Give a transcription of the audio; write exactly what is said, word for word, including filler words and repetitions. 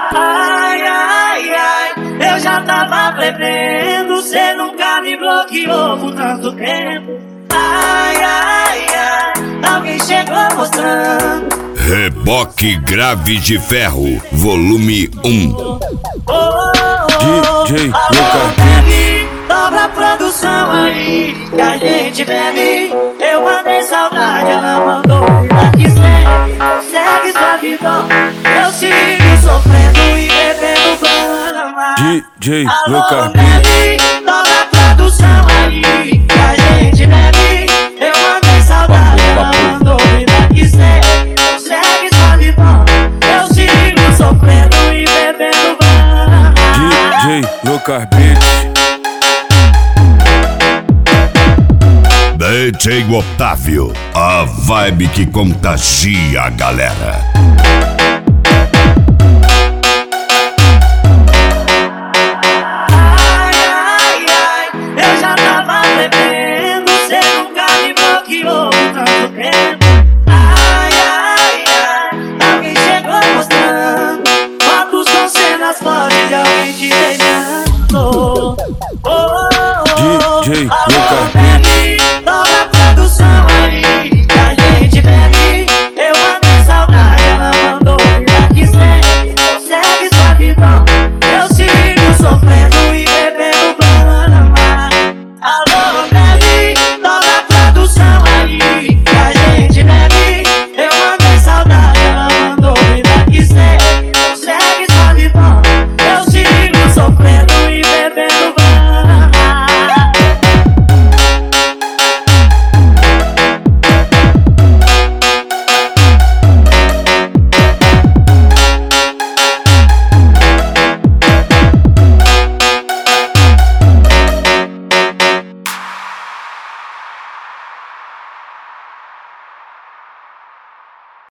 Ai, ai, ai, eu já tava prevendo, cê nunca me bloqueou por tanto tempo. Ai, ai, ai, alguém chegou mostrando. Reboque Grave de Ferro, volume um. Oh, oh, oh, D J Lucas Beats. Dobra a produção aí, que a gente bebe. Eu mandei saudade, ela mandou vida que segue. Segue sua vida, eu sigo sofrendo e bebendo brama. D J Lucas Beats. Dobra a produção aí, que a gente bebe. Eu mandei saudade, ela mandou vida que segue. Segue sua vida, eu sigo sofrendo e bebendo brama. D J Lucas Beats. D J Otávio, a vibe que contagia a galera.